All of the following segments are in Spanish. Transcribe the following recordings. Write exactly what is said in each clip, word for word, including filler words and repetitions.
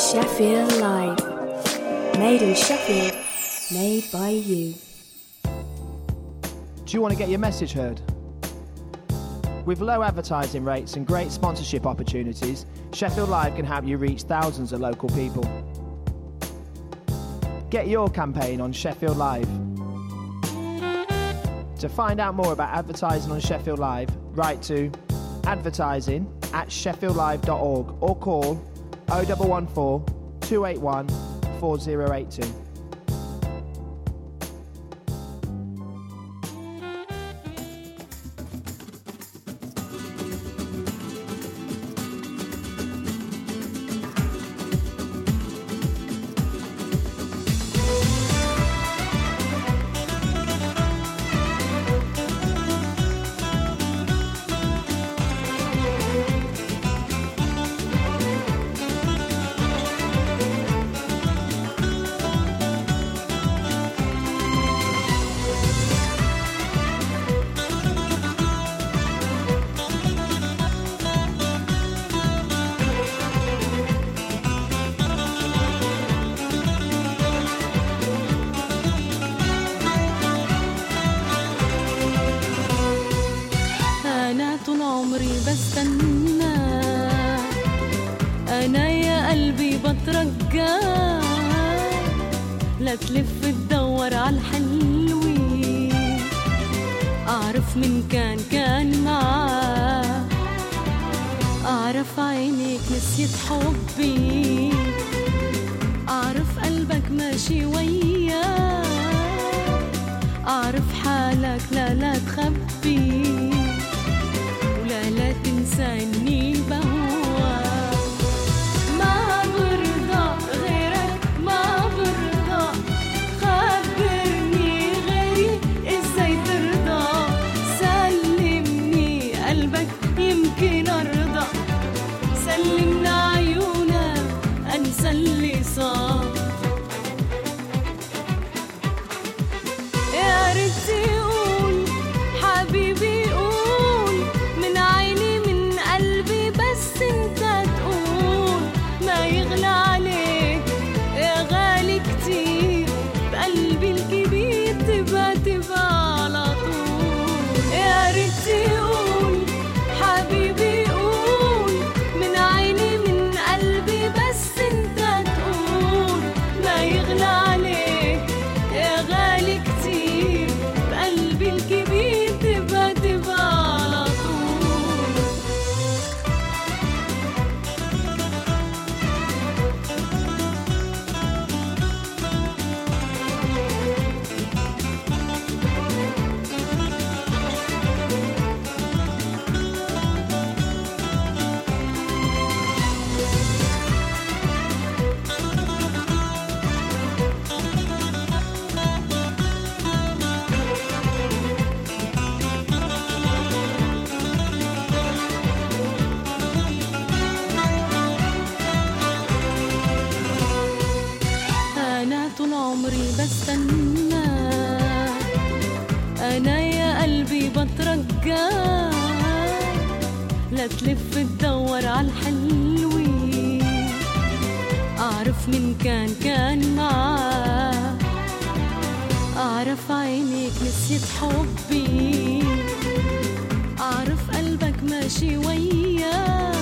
Sheffield Live. Made in Sheffield, made by you. Do you want to get your message heard? With low advertising rates and great sponsorship opportunities, Sheffield Live can help you reach thousands of local people. Get your campaign on Sheffield Live. To find out more about advertising on Sheffield Live, write to advertising at sheffield live dot org or call oh one one four, two eight one, four oh eight two. لا تلف تدور عالحلوين، أعرف من كان كان معاه، أعرف عينيك نسيت حبي، أعرف قلبك ماشي وياه، أعرف حالك لا لا تخبي، ولا لا تنسى إني بهواك. اللي صار يا ريت تقول حبيبي، قول من عيني من قلبي، بس انت تقول ما يغلى عليك يا غالي كتير، بقلبي الكبير تبقى تبقى على طول. يا ريت تقول حبيبي، قول من عيني من قلبي، بس يغلى عليك يا غالي كتير، بقلبي الكبير تبقى تبقى على طول. بستنى أنا يا قلبي بترجى، لا تلف تدور عالحلوين، أعرف من كان كان معاه، أعرف عينيك نسيت حبي، أعرف قلبك ماشي وياه،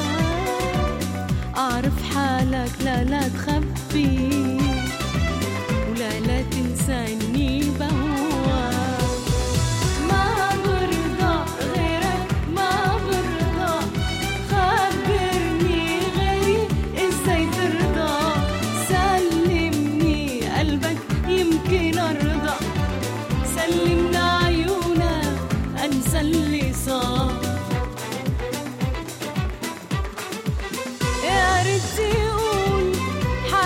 أعرف حالك لا لا تخبي، لا لا تنسى إني بهواك. ما برضى غيرك ما برضى، خبرني غيري إزاي ترضى، سلمني قلبك يمكن أرضى، سلمنا عيونك أنسى اللي صار. يا ريت تقول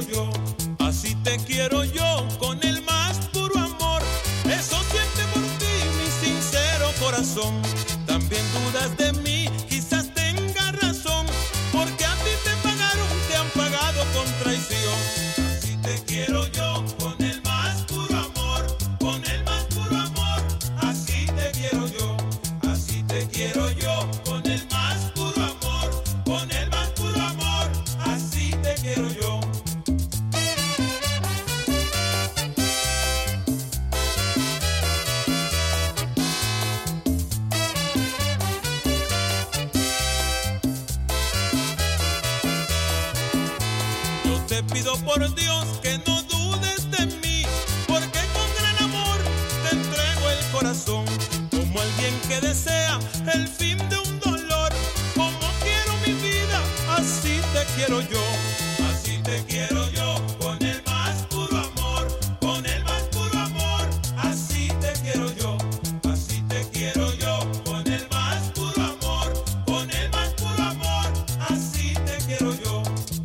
yo, así te quiero yo, con el más puro amor. Eso siente por ti mi sincero corazón. También dudas de mí, quizás tengas razón, porque a ti te pagaron, te han pagado con traición. Así te quiero yo, con el más puro amor, con el más puro amor. Así te quiero yo, así te quiero yo, con el más puro amor, con el más puro amor. Así te quiero yo. Te pido por Dios que no dudes de mí, porque con gran amor te entrego el corazón, como alguien que desea el fin de un dolor. Como quiero mi vida, así te quiero yo, así te quiero yo, con el más puro amor, con el más puro amor. Así te quiero yo, así te quiero yo, con el más puro amor, con el más puro amor. Así te quiero yo.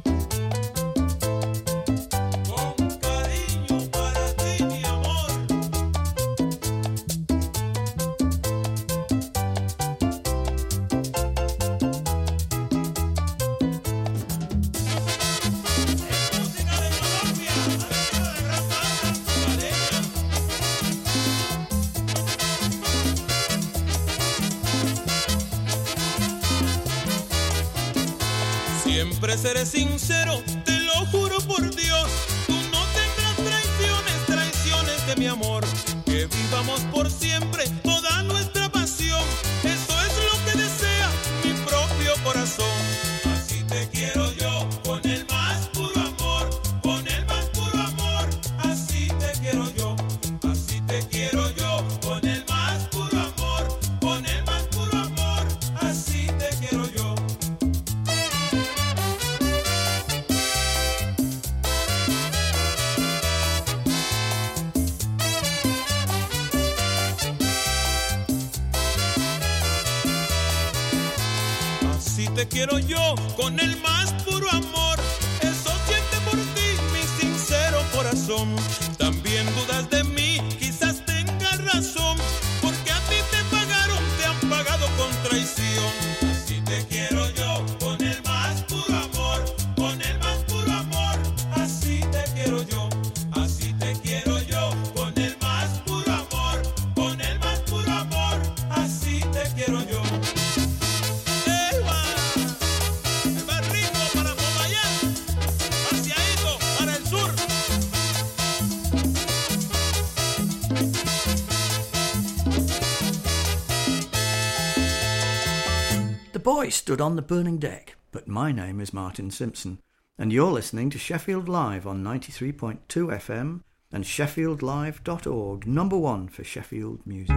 Siempre seré sincero, te lo juro por Dios. Tú no tendrás traiciones, traiciones de mi amor. Que vivamos por siempre toda nuestra pasión. Eso es lo que desea mi propio corazón. Así te quiero yo, con el más puro amor, con el más puro amor. Así te quiero yo, así te quiero yo, con el más puro amor, con el más puro amor. Así te quiero yo. Así te quiero yo, con el más puro amor. Eso siente por ti mi sincero corazón. También dudas de mí, quizás tengas razón, porque a ti te pagaron, te han pagado con traición. Así te quiero yo, con el más puro amor, con el más puro amor. Así te quiero yo, así te quiero yo, con el más puro amor, con el más puro amor. Así te quiero yo. The boy stood on the burning deck, but my name is Martin Simpson, and you're listening to Sheffield Live on ninety-three point two F M and sheffield live dot org, number one for Sheffield music.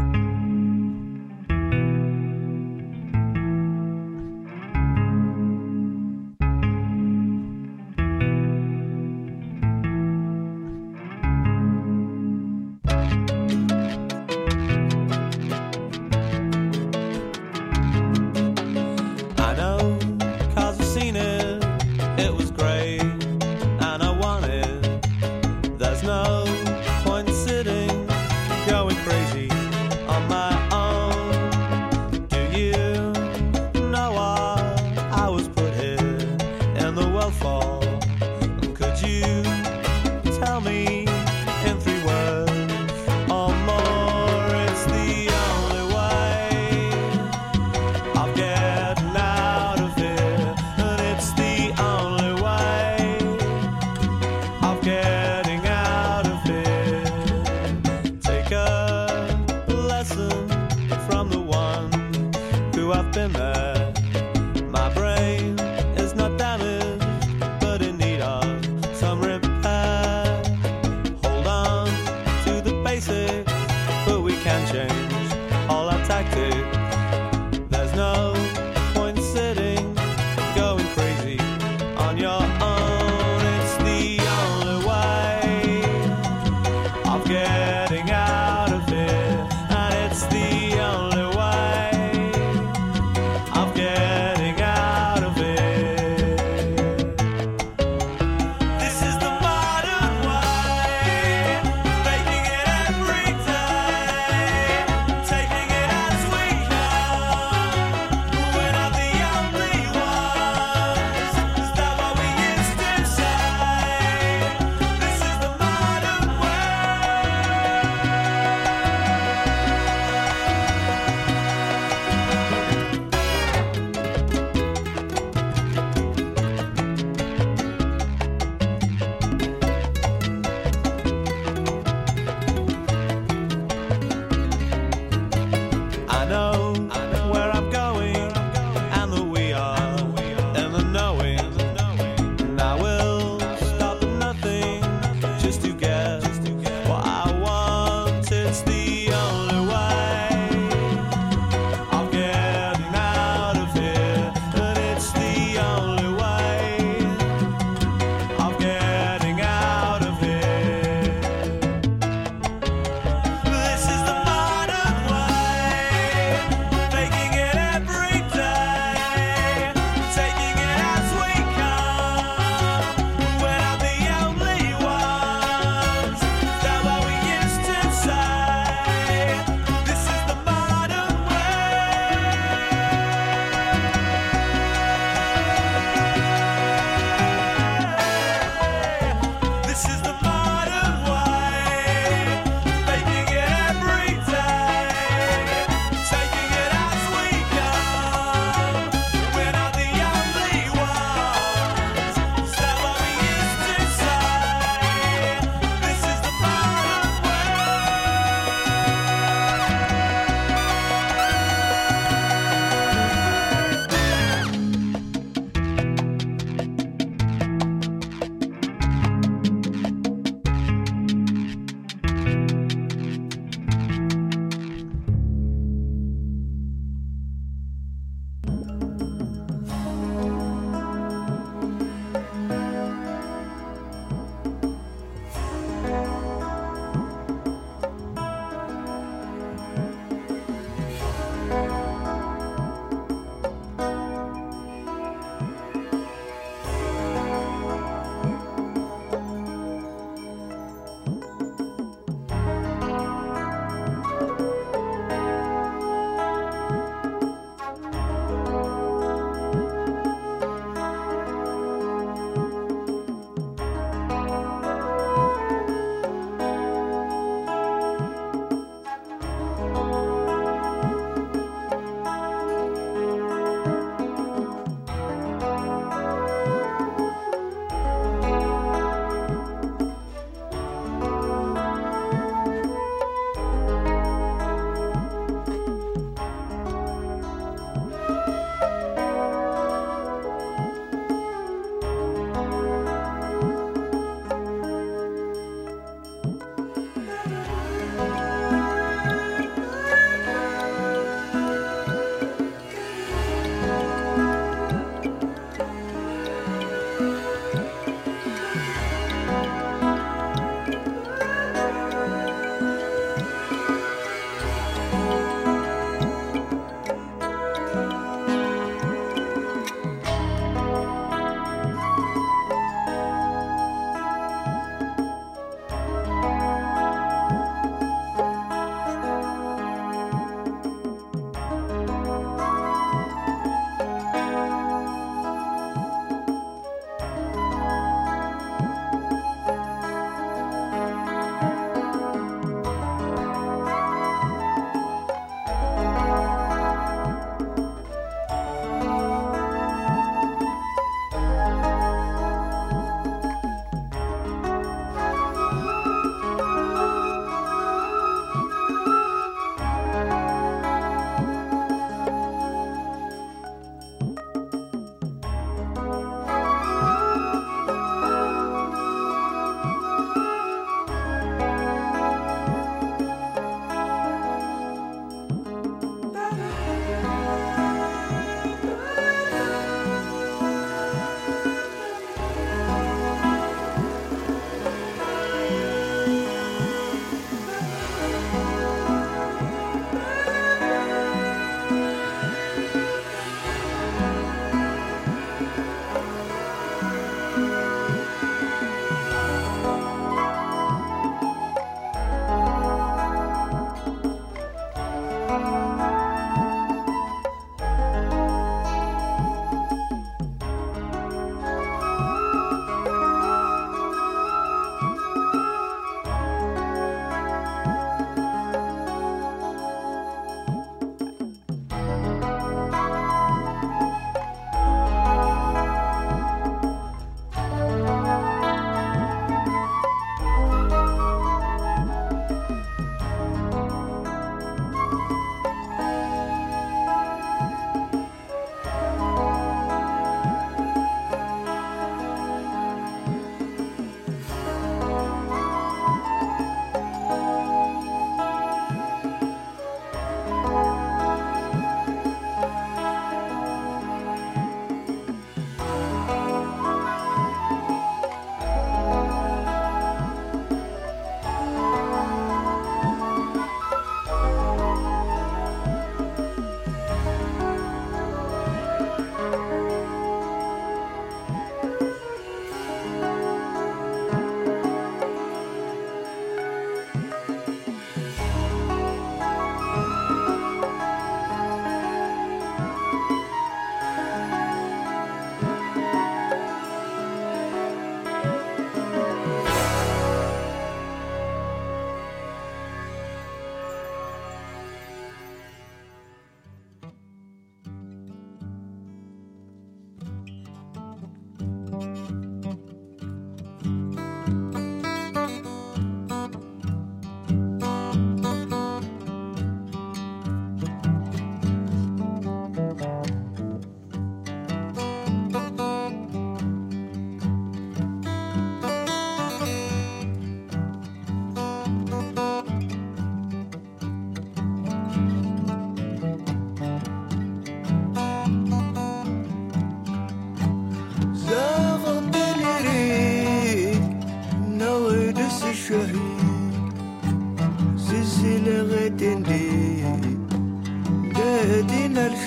On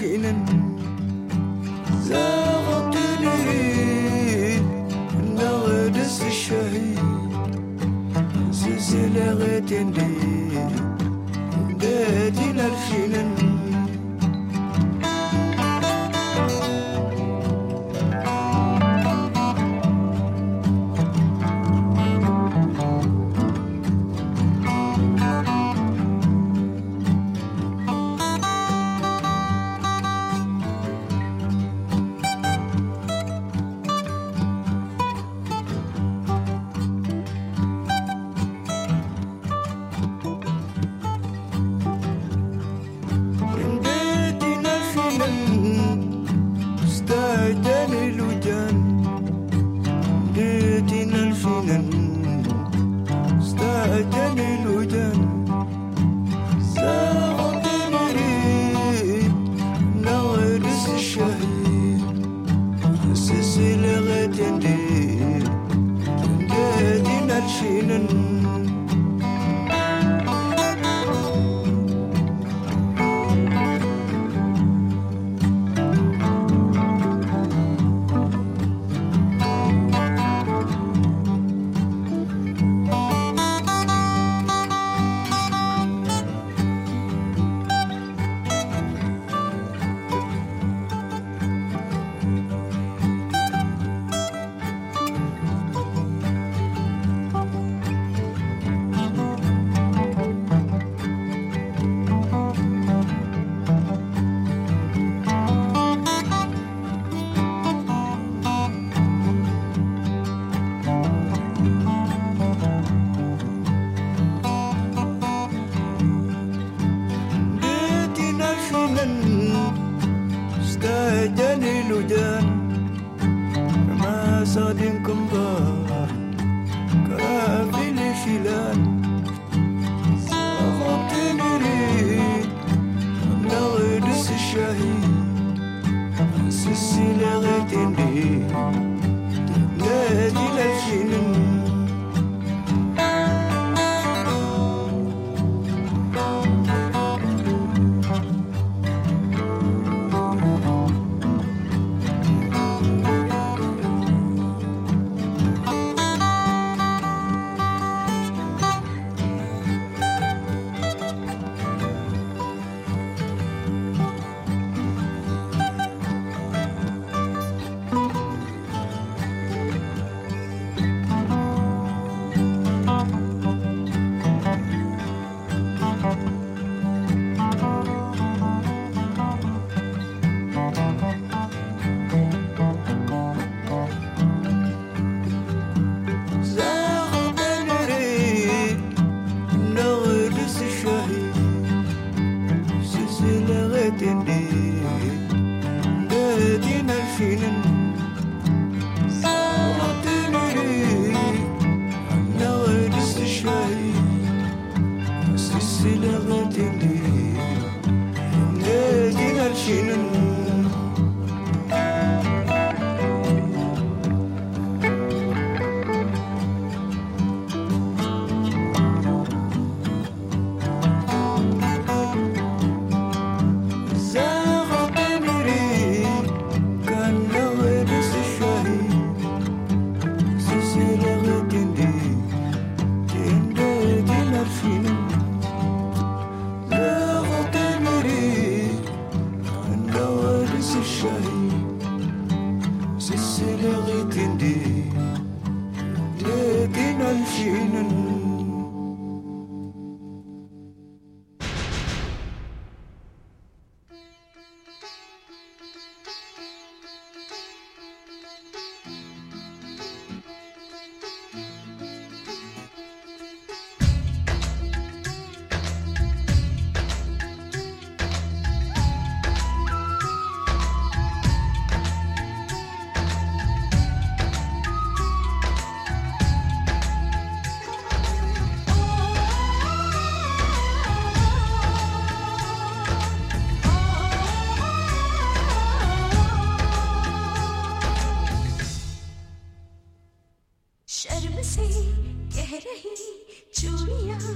الحين زاغتني نغدس الشهيد سلسلة تندي داتنا الحين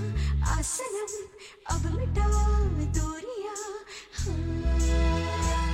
आसनम अब मिटा दूरियां हाँ।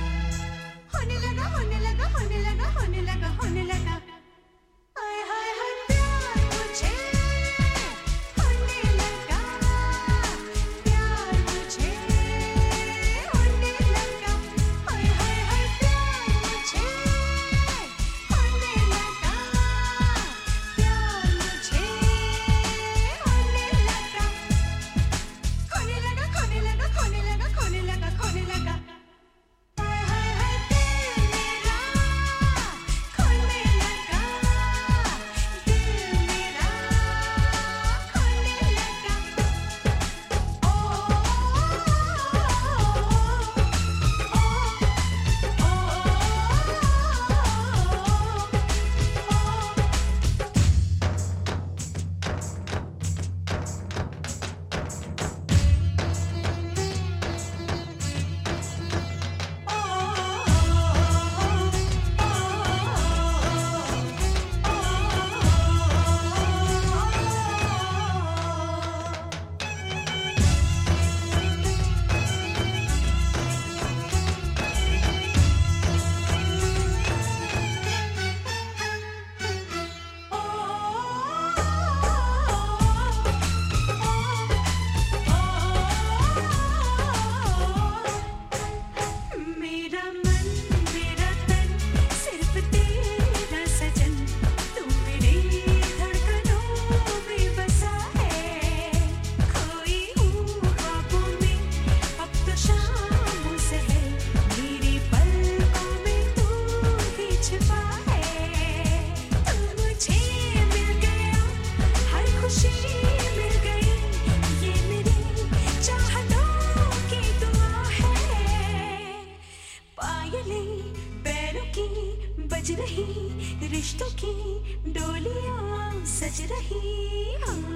रिश्तों की डोलियां सज रही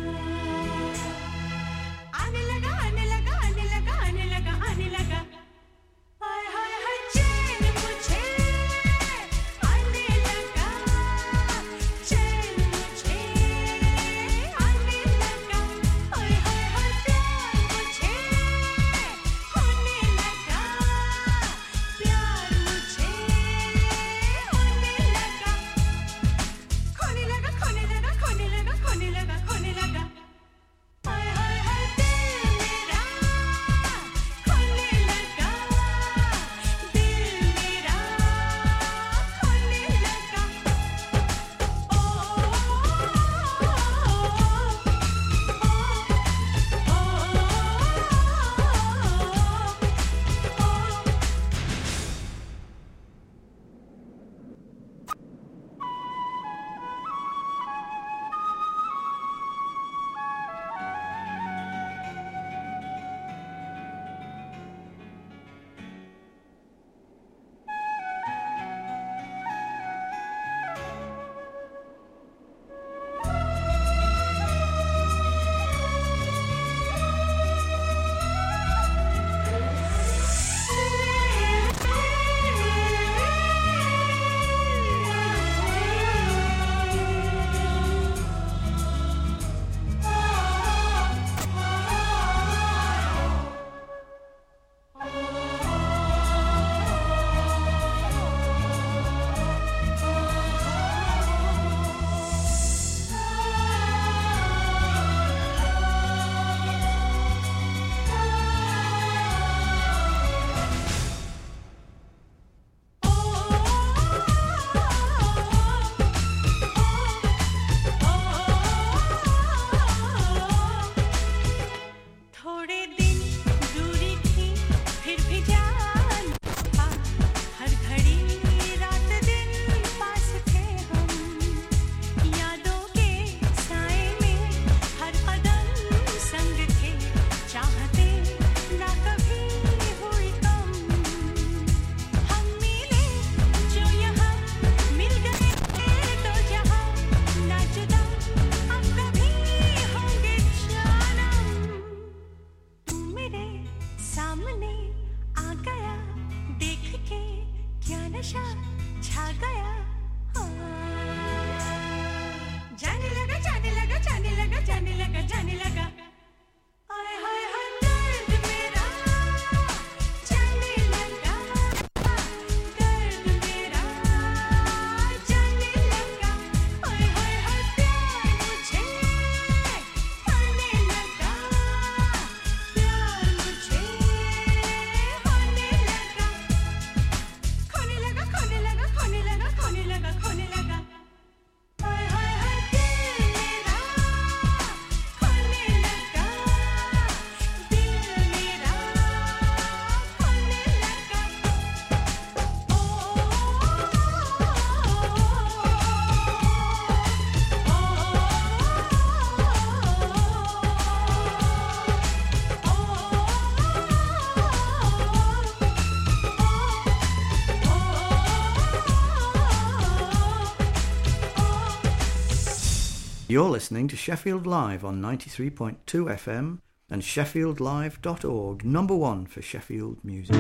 आने लगा आने लगा आने लगा आने लगा आने लगा हाय हाय हाय चैन मुझे आने लगा चैन मुझे आने लगा हाय हाय हाय प्यार मुझे होने लगा प्यार मुझे होने लगा खोने लगा खोने लगा खोने लगा खोने लगा खोने लगा हाय हाय हाय दिल मेरा खोने लगा दिल मेरा खोने लगा ओ थोड़े दिन दूरी थी फिर भी जान था हर घड़ी रात दिन पास थे हम यादों के साए में हर कदम संग थे चाहते ना कभी हुई कम हम मिले जो यहाँ मिल गए तो जहाँ ना जुदा हम कभी होंगे जानम तू मेरे सामने आ गया देख के क्या नशा छा गया हाँ। जाने लगा जाने लगा जाने लगा जाने लगा जाने लगा हाय हाय हाय दर्द मेरा जाने लगा दर्द मेरा जाने लगा हाय हाय हाय प्यार मुझे होने लगा प्यार मुझे होने लगा खोने लगा खोने लगा खोने लगा खोने लगा खोने लगा हाय हाय हाय दिल मेरा खोने लगा दिल मेरा खोने लगा ओ You're listening to Sheffield Live on ninety-three point two F M and sheffield live dot org, number one for Sheffield music.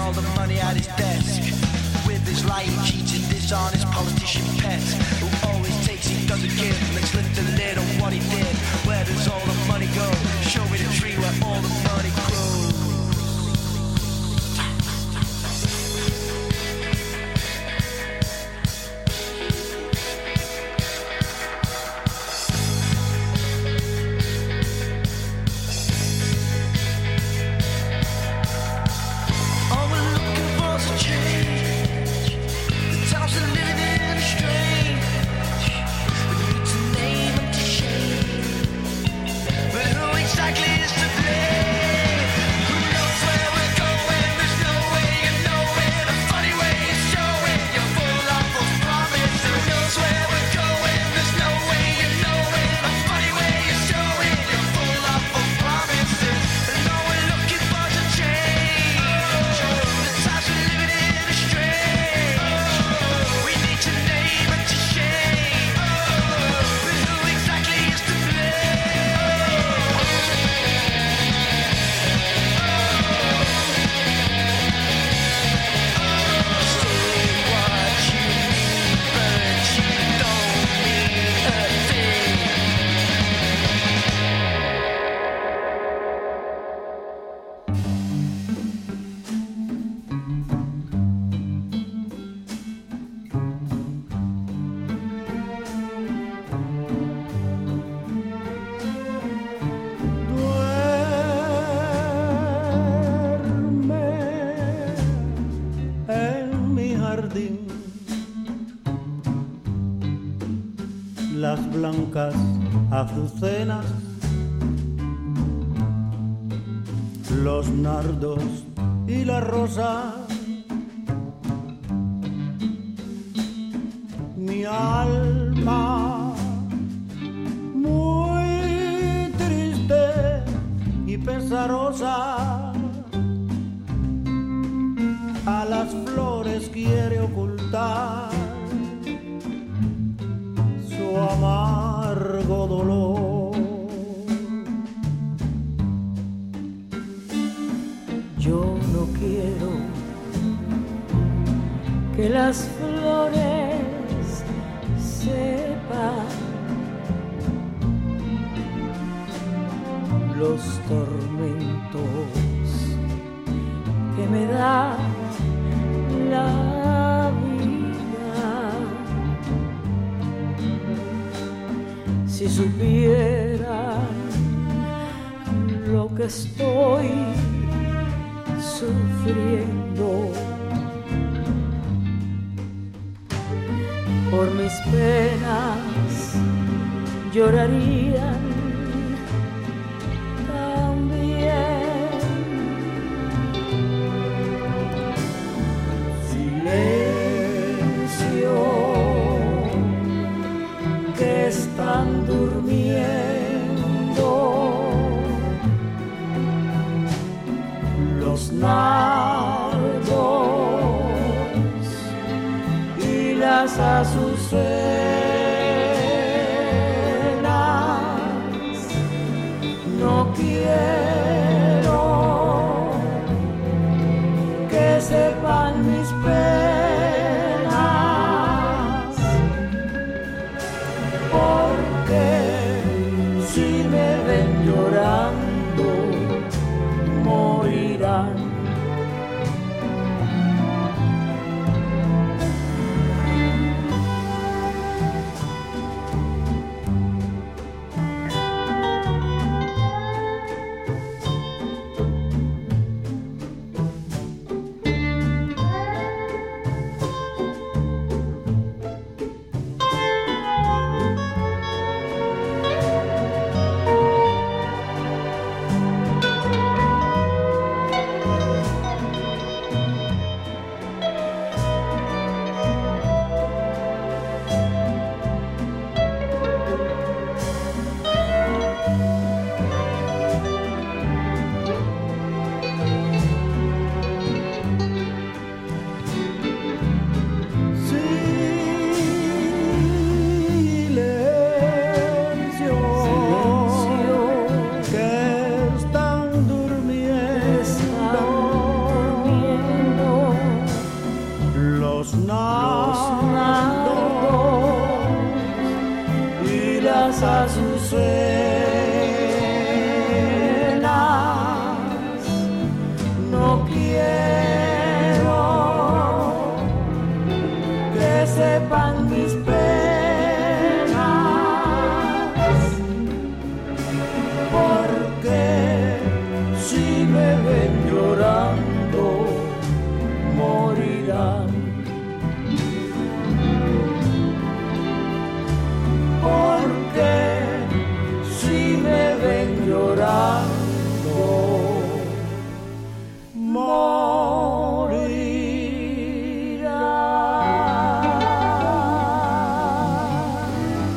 all the money at his desk. With his lying, cheating, dishonest politician pet, who always takes, he doesn't give. Let's lift a lid on what he did. Where does all the money go? Show me the tree where all the money grows. Las blancas azucenas, los nardos y la rosa, mi alma muy triste y pesarosa a las flores quiere ocultar su amargo dolor. Yo no quiero que las flores sepan los tormentos que me da la vida. Si supieran lo que estoy sufriendo por mis penas, llorarían también. Silencio, que están durmiendo los nardos y las azucenas. llorando morirá.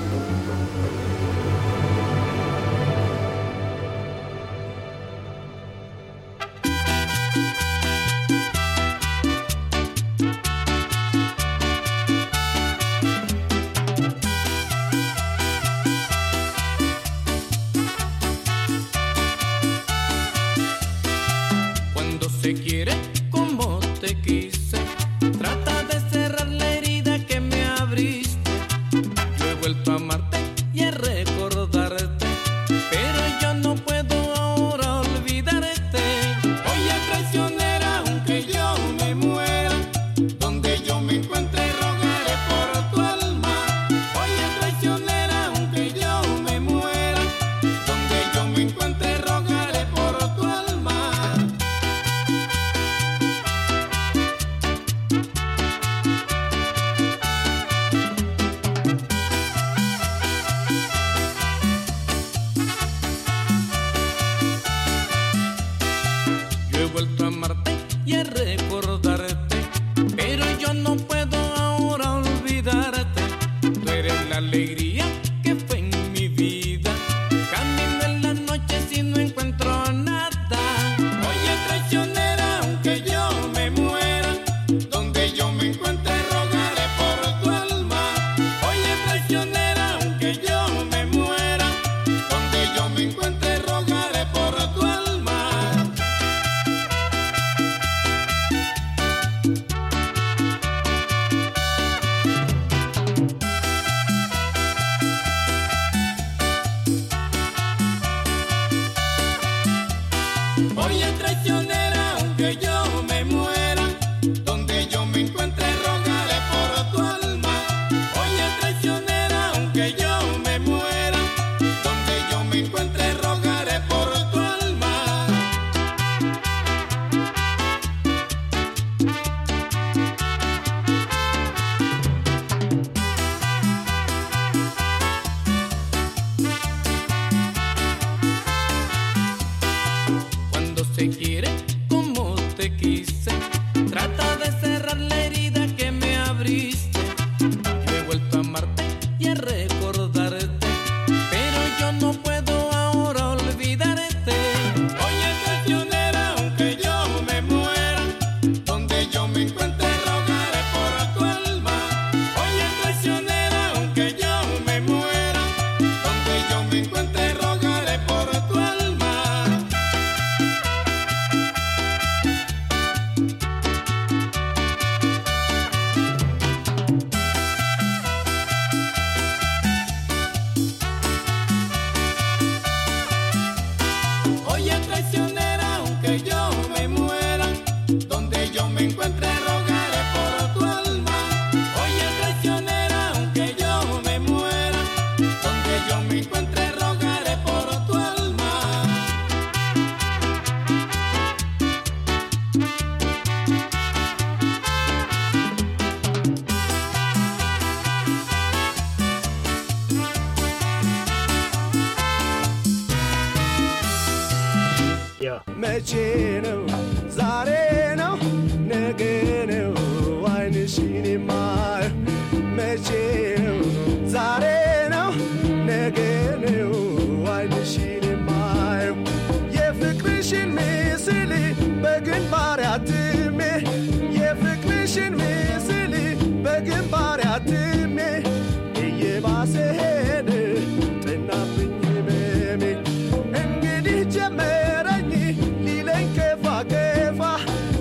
Cuando se quiere como te quise, trata de cerrar la herida que me abriste. Yo he vuelto a amarte y a recordarte, pero yo no puedo ahora olvidarte. Oye, traicionera, aunque yo me muera, donde yo me encuentre rogaré por tu alma. Oye, traicionera, aunque yo me muera, donde yo me encuentre rogaré por tu alma. Yo he vuelto a amarte y a recordarte, pero yo no puedo ahora olvidarte. Tú eres la alegría que fue en mi vida. Camino en la noche si no encuentro nada. Oye, traicionera, aunque yo me muera, donde yo me encuentre rogaré por tu alma. Oye, traicionera, aunque yo me muera, donde yo me encuentre rogaré por tu alma. Oye, traicionera, aunque yo me muera, donde yo me encuentre rogaré por tu alma. Oye, traicionera, aunque yo me muera, donde yo me encuentre rogaré por tu alma. Cuando se quiere como te quise, trata de cerrar la herida que me abriste. Yo he vuelto a amarte y a recordarte, pero yo no puedo ahora olvidarte. Oye, traicionera, aunque yo me muera, donde yo me encuentre rogaré por tu alma. Oye, traicionera, aunque yo me muera, donde yo me encuentre rogaré por tu alma. Oye, traicionera, aunque yo me muera, donde yo me encuentre rogaré por tu alma. Oye, traicionera, aunque yo me muera, donde yo me encuentre rogaré por tu alma. መቼ ነው ዛሬ ነው ነገ ነው ዓይንሽን የማየው መቼ ነው ዛሬ ነው ነገ ነው ዓይንሽን የማየው የፍቅርሽን ምስል በግንባሬ አትሜ የፍቅርሽን ምስል በግንባሬ አትሜ እየባሰ ሄደ ጠናብኝ ህመሜ እንግዲህ ጀመረኝ ሊለኝ ከፋ ከፋ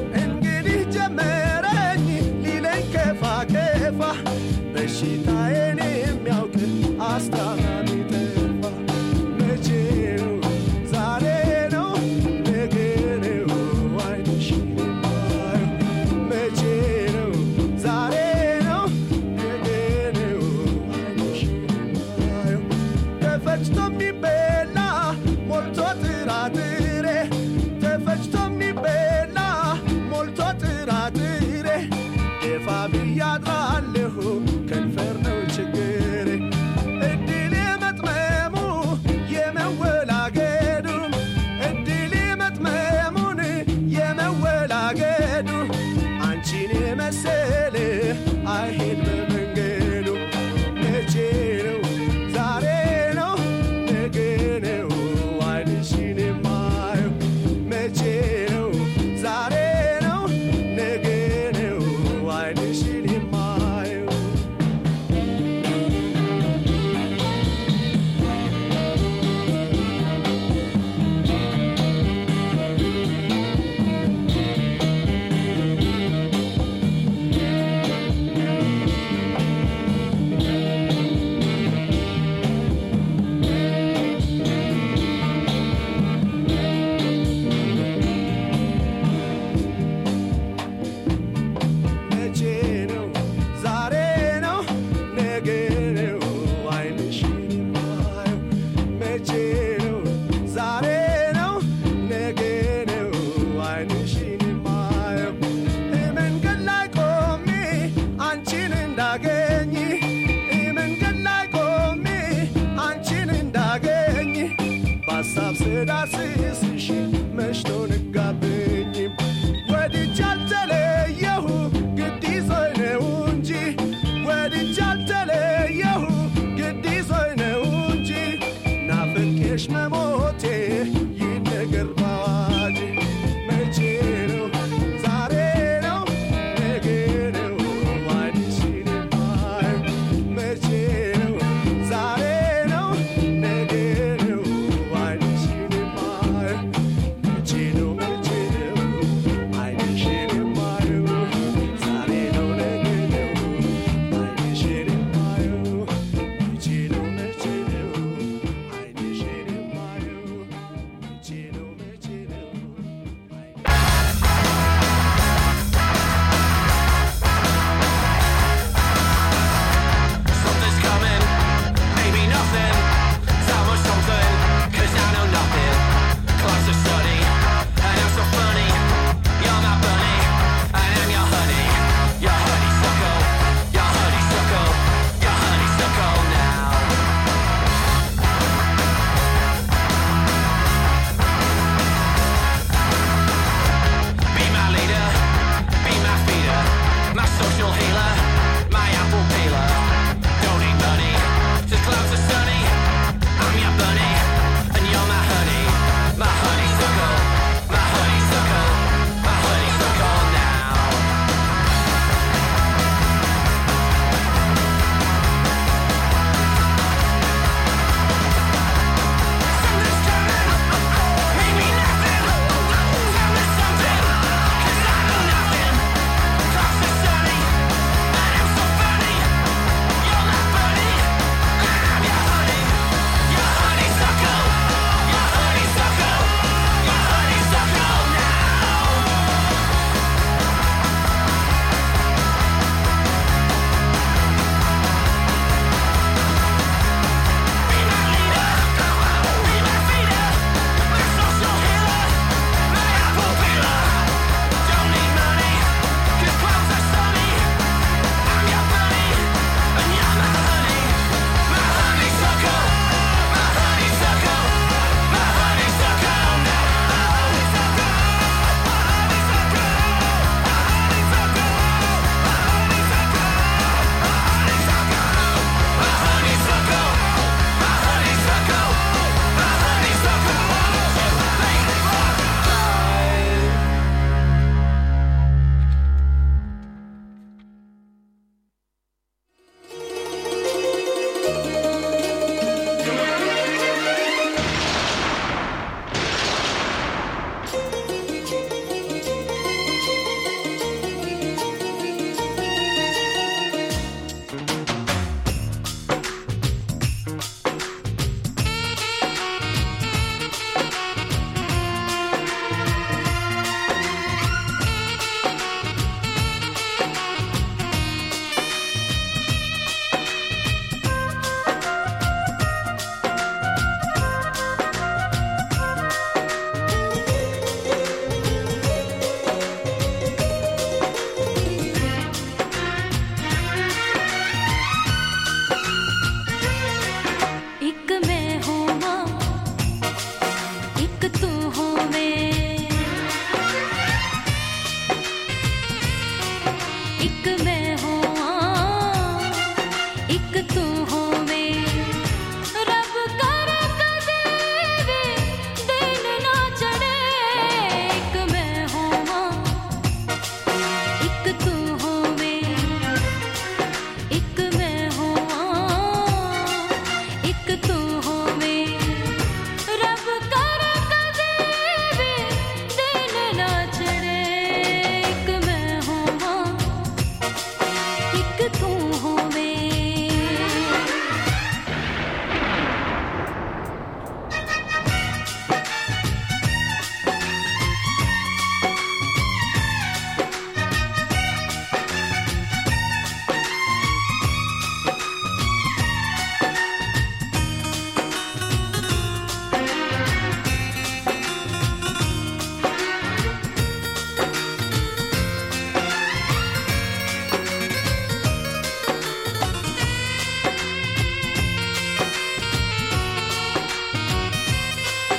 በሐሳብ ስዳስስሽ መሽቶ ነጋብኝ ወድጄ አልተለየሁ ግድ ይዞኝ ነው እንጂ ወድጄ አልተለየሁ ግድ ይዞኝ ነው እንጂ ናፍቄሽ መሞቴ ይነገር ባዋ